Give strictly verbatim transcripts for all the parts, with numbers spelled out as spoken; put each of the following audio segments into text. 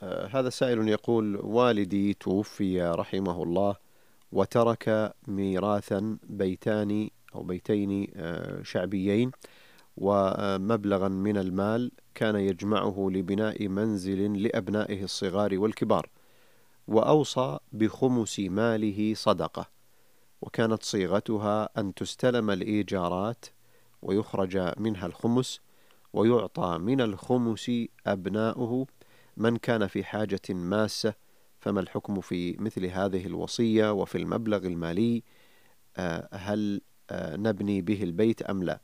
هذا سائل يقول: والدي توفي رحمه الله وترك ميراثا بيتان أو بيتين آه، شعبيين، ومبلغا من المال كان يجمعه لبناء منزل لأبنائه الصغار والكبار، وأوصى بخمس ماله صدقة، وكانت صيغتها أن تستلم الإيجارات ويخرج منها الخمس، ويعطى من الخمس أبناؤه من كان في حاجة ماسة. فما الحكم في مثل هذه الوصية وفي المبلغ المالي؟ آه، هل آه، نبني به البيت أم لا؟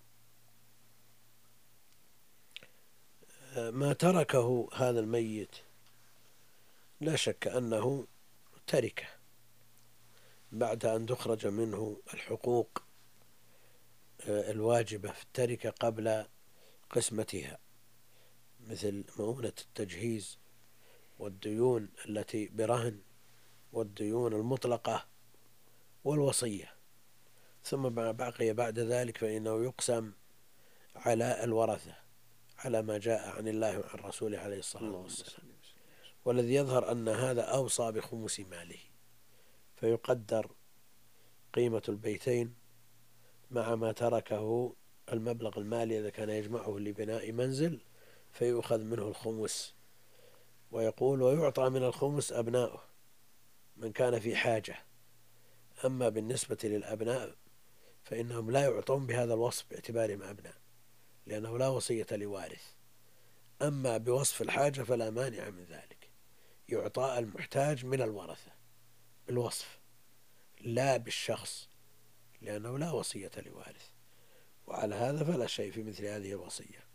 ما تركه هذا الميت لا شك أنه تركه بعد أن تخرج منه الحقوق الواجبة في التركة قبل قسمتها، مثل مؤونة التجهيز والديون التي برهن والديون المطلقة والوصية. ثم ما بقي بعد ذلك فإنه يقسم على الورثة على ما جاء عن الله وعن رسوله عليه الصلاة والسلام. والذي يظهر أن هذا أوصى بخمس ماله، فيقدر قيمة البيتين مع ما تركه المبلغ المالي إذا كان يجمعه لبناء منزل، فيؤخذ منه الخمس، ويقول: ويعطى من الخمس أبناؤه من كان في حاجة. أما بالنسبة للأبناء فإنهم لا يعطون بهذا الوصف باعتبارهم أبناء، لأنه لا وصية لوارث. أما بوصف الحاجة فلا مانع من ذلك، يعطى المحتاج من الورثة بالوصف لا بالشخص، لأنه لا وصية لوارث. وعلى هذا فلا شيء في مثل هذه الوصية.